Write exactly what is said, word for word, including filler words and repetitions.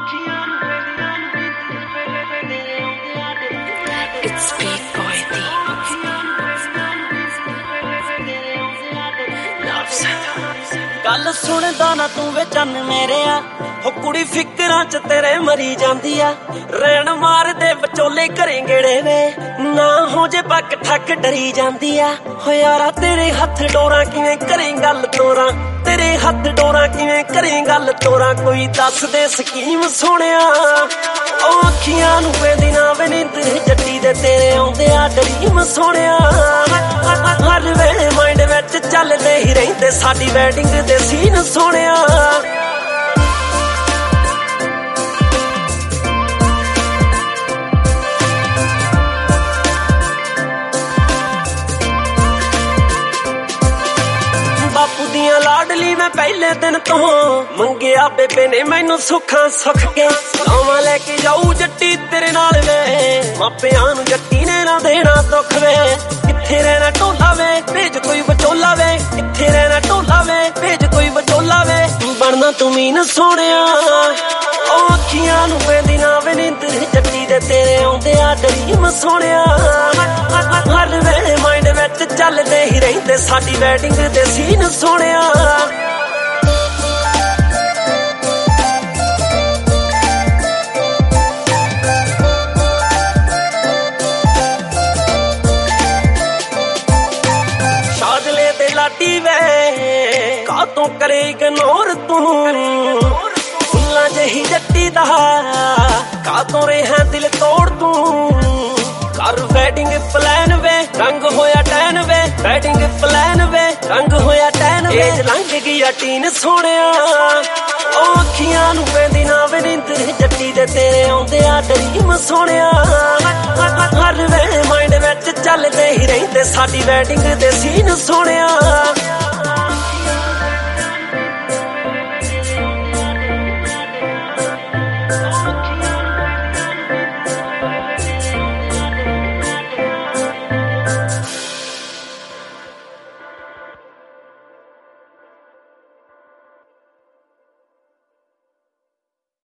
It's Big Boy Deep. Love Center. गल सुनदा ना तू वे चन्न मेरेया हो कुड़ी फिकरां च तेरे मरी जांदी आ रैन मार दे विचोले घरें गेड़े वे ना हो जे पक ठक डरी जांदी आ हो यारा तेरे हथ डोरा किवें करें गल तोरा तेरे हथ डोरा किवें करें गल तोरा कोई दस दे स्कीम सोहणिया ओ अखियां नूं वेंदी ना वे नींद जट्टी दे तेरे आउंदे आ ड्रीम सोहणिया हर वेले माइंड विच चलदे ही रहिंदे साडी वैडिंग दे सीन सोहणिया बापू दियां लाडली मैं पहले दिन तो मंगिया बेबे ने मैनू सुखा सुख के लावां लेके जाऊ जट्टी तेरे नाल वे मापियां नू जट्टी ने ना देना दुख वे किथे रहना ढोला वे भेज कोई विचोला वे किथे रहना ढोला वे भेज कोई विचोला वे बनना तू मीन सोहणिया ओ अखियां नू वेंदी ना वे नींद जट्टी दे तेरे आउंदे आ ड्रीम सोहणिया हर वेले माइंड विच चलदे ही रहिंदे साडी वैडिंग दे सीन सोहणिया शादले ते लाडी वे कातों करे इग्नोर तू फुल्लां जही जट्टी दा कातों रहा दिल तोड़ तू कर वैडिंग प्लान वे रंग होया टैन वे वैडिंग प्लान वे रंग होया टैन वे लंघ गई टीन सोहणिया ओ अखियां नू वेंदी ना वे नींद जट्टी दे तेरे आउंदे आ ड्रीम सोहणिया हर वेले माइंड विच चलदे ही रहिंदे साडी वैडिंग दे सीन सोहणिया।